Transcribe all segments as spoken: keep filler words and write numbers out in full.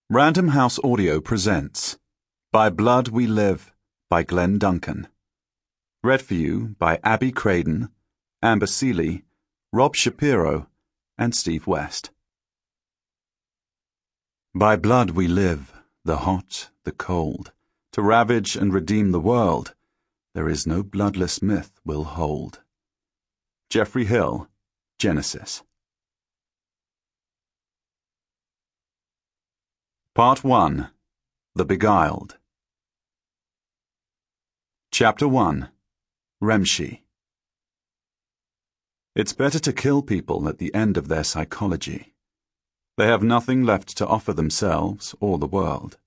Random House Audio presents By Blood We Live by Glenn Duncan. Read for you by Abby Craden, Amber Seeley, Rob Shapiro, and Steve West. By blood we live, the hot, the cold, to ravage and redeem the world. There is no bloodless myth will hold. Geoffrey Hill, Genesis. Part one. The Beguiled. Chapter one. Remshi. It's better to kill people at the end of their psychology. They have nothing left to offer themselves or the world.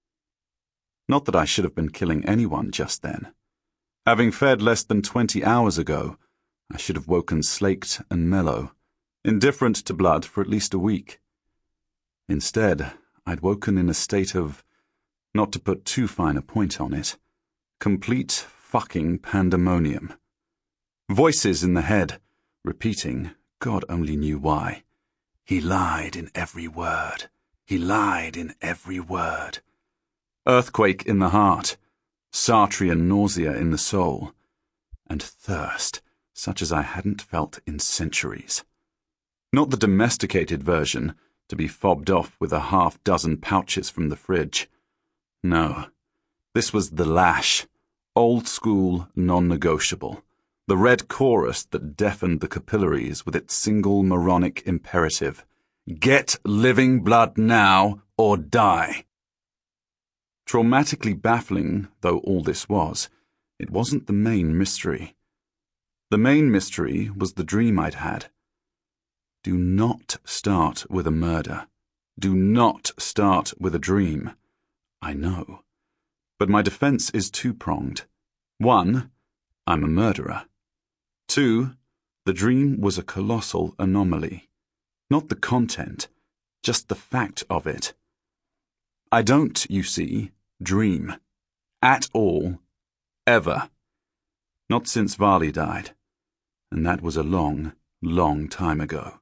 Not that I should have been killing anyone just then. Having fed less than twenty hours ago, I should have woken slaked and mellow, indifferent to blood for at least a week. Instead, I'd woken in a state of, not to put too fine a point on it, complete fucking pandemonium. Voices in the head, repeating, God only knew why. He lied in every word. He lied in every word. Earthquake in the heart, Sartrean nausea in the soul, and thirst such as I hadn't felt in centuries. Not the domesticated version, to be fobbed off with a half dozen pouches from the fridge. No, this was the lash, old school, non-negotiable, the red chorus that deafened the capillaries with its single moronic imperative: get living blood now or die. Traumatically baffling though all this was, it wasn't the main mystery. The main mystery was the dream I'd had. Do not start with a murder. Do not start with a dream. I know. But my defense is two-pronged. One, I'm a murderer. Two, the dream was a colossal anomaly. Not the content, just the fact of it. I don't, you see, dream. At all. Ever. Not since Varley died. And that was a long, long time ago.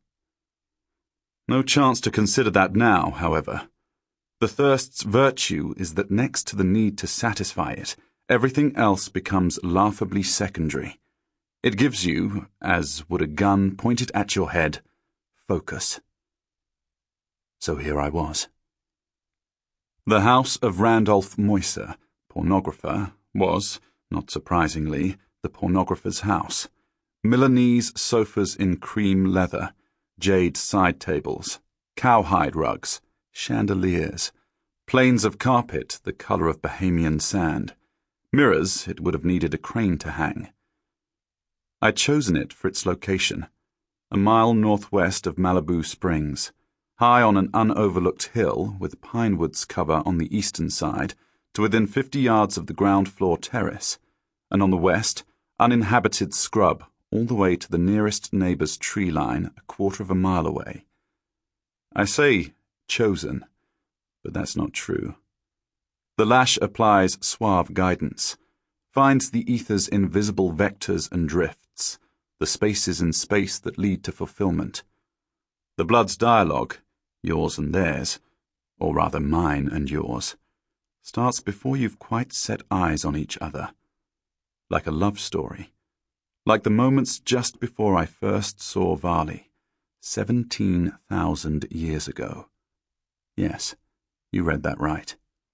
No chance to consider that now, however. The thirst's virtue is that next to the need to satisfy it, everything else becomes laughably secondary. It gives you, as would a gun pointed at your head, focus. So here I was. The house of Randolph Moyser, pornographer, was, not surprisingly, the pornographer's house. Milanese sofas in cream leather, jade side tables, cowhide rugs, chandeliers, planes of carpet the colour of Bahamian sand, mirrors it would have needed a crane to hang. I'd chosen it for its location, a mile northwest of Malibu Springs, high on an unoverlooked hill with pine woods cover on the eastern side to within fifty yards of the ground floor terrace, and on the west, uninhabited scrub all the way to the nearest neighbour's tree line a quarter of a mile away. I say chosen, but that's not true. The lash applies suave guidance, finds the ether's invisible vectors and drifts, the spaces in space that lead to fulfillment. The blood's dialogue, yours and theirs, or rather mine and yours, starts before you've quite set eyes on each other. Like a love story. Like the moments just before I first saw Varley, seventeen thousand years ago. Yes, you read that right.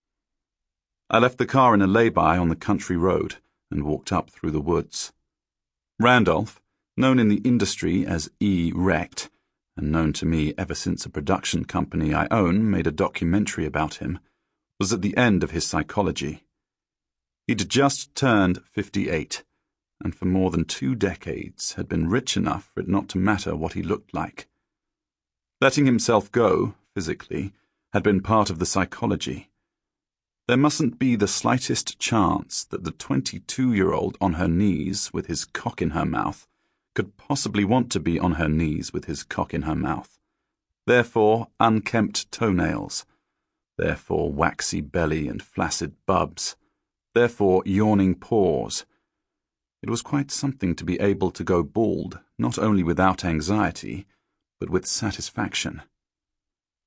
I left the car in a lay-by on the country road and walked up through the woods. Randolph, known in the industry as E. Wrecked, and known to me ever since a production company I own made a documentary about him, was at the end of his psychology. He'd just turned fifty-eight. And for more than two decades had been rich enough for it not to matter what he looked like. Letting himself go, physically, had been part of the psychology. There mustn't be the slightest chance that the twenty-two-year-old on her knees with his cock in her mouth could possibly want to be on her knees with his cock in her mouth. Therefore, unkempt toenails. Therefore, waxy belly and flaccid bubs. Therefore, yawning pores. It was quite something to be able to go bald, not only without anxiety, but with satisfaction.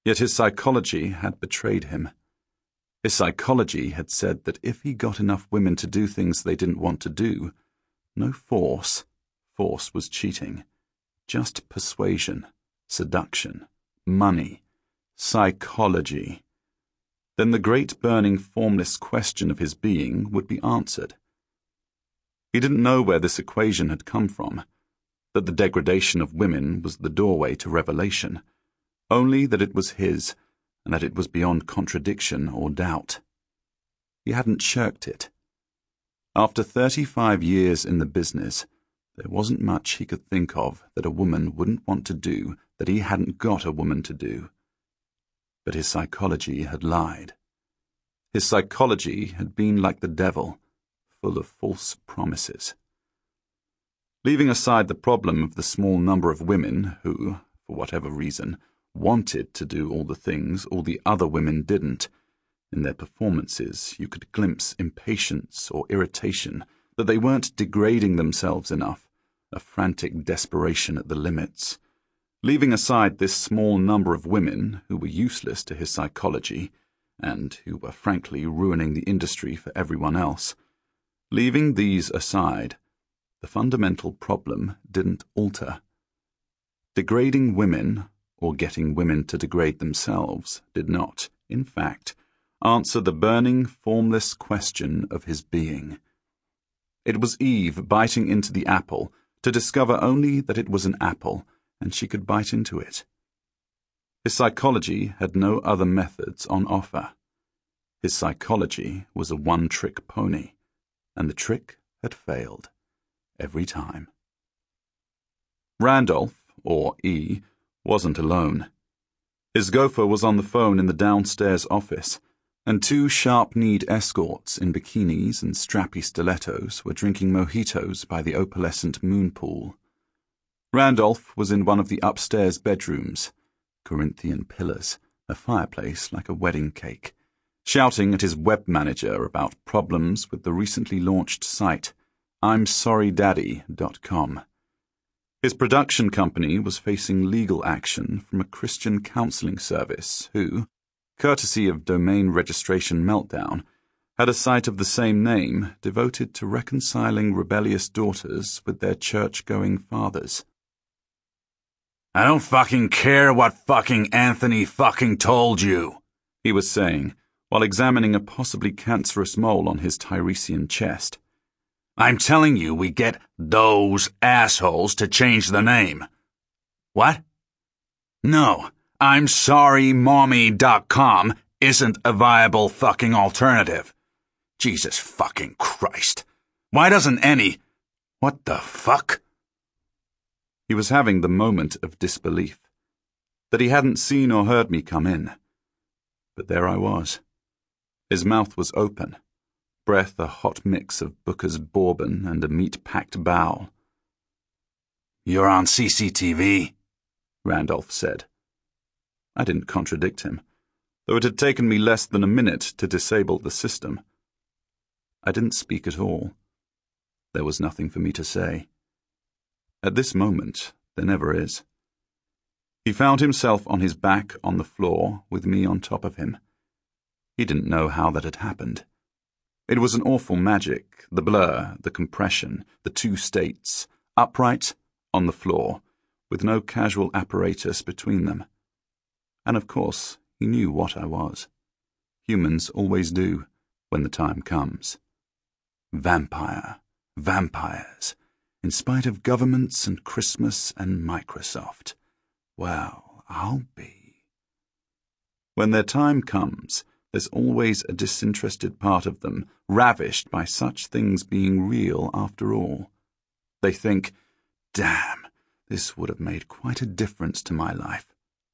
Yet his psychology had betrayed him. His psychology had said that if he got enough women to do things they didn't want to do, no force, force was cheating, just persuasion, seduction, money, psychology, then the great burning formless question of his being would be answered. He didn't know where this equation had come from, that the degradation of women was the doorway to revelation, only that it was his, and that it was beyond contradiction or doubt. He hadn't shirked it. After thirty-five years in the business, there wasn't much he could think of that a woman wouldn't want to do that he hadn't got a woman to do. But his psychology had lied. His psychology had been like the devil, full of false promises. Leaving aside the problem of the small number of women who, for whatever reason, wanted to do all the things all the other women didn't, in their performances you could glimpse impatience or irritation that they weren't degrading themselves enough, a frantic desperation at the limits. Leaving aside this small number of women who were useless to his psychology, and who were frankly ruining the industry for everyone else, leaving these aside, the fundamental problem didn't alter. Degrading women, or getting women to degrade themselves, did not, in fact, answer the burning, formless question of his being. It was Eve biting into the apple to discover only that it was an apple, and she could bite into it. His psychology had no other methods on offer. His psychology was a one-trick pony, and the trick had failed every time. Randolph, or E, wasn't alone. His gopher was on the phone in the downstairs office, and two sharp-kneed escorts in bikinis and strappy stilettos were drinking mojitos by the opalescent moon pool. Randolph was in one of the upstairs bedrooms, Corinthian pillars, a fireplace like a wedding cake, shouting at his web manager about problems with the recently launched site, I'm sorry daddy dot com. His production company was facing legal action from a Christian counseling service who, courtesy of Domain Registration Meltdown, had a site of the same name devoted to reconciling rebellious daughters with their church-going fathers. I don't fucking care what fucking Anthony fucking told you, he was saying, while examining a possibly cancerous mole on his Tiresian chest. I'm telling you we get those assholes to change the name. What? No, I'm sorry mommy dot com isn't a viable fucking alternative. Jesus fucking Christ. Why doesn't any... What the fuck? He was having the moment of disbelief, that he hadn't seen or heard me come in. But there I was. His mouth was open, breath a hot mix of Booker's bourbon and a meat-packed bowel. You're on C C T V, Randolph said. I didn't contradict him, though it had taken me less than a minute to disable the system. I didn't speak at all. There was nothing for me to say. At this moment, there never is. He found himself on his back on the floor with me on top of him. He didn't know how that had happened. It was an awful magic, the blur, the compression, the two states, upright, on the floor, with no casual apparatus between them. And of course, he knew what I was. Humans always do, when the time comes. Vampire, vampires, in spite of governments and Christmas and Microsoft. Well, I'll be. When their time comes, there's always a disinterested part of them, ravished by such things being real after all. They think, damn, this would have made quite a difference to my life.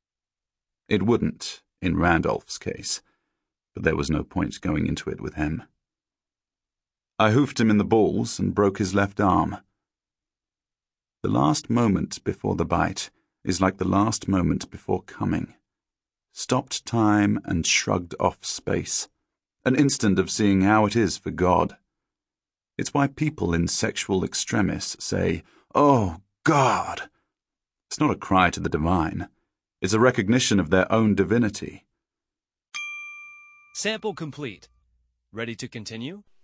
It wouldn't, in Randolph's case, but there was no point going into it with him. I hoofed him in the balls and broke his left arm. The last moment before the bite is like the last moment before coming. Stopped time and shrugged off space. An instant of seeing how it is for God. It's why people in sexual extremis say, "Oh, God!" It's not a cry to the divine. is a recognition of their own divinity. Sample complete. Ready to continue?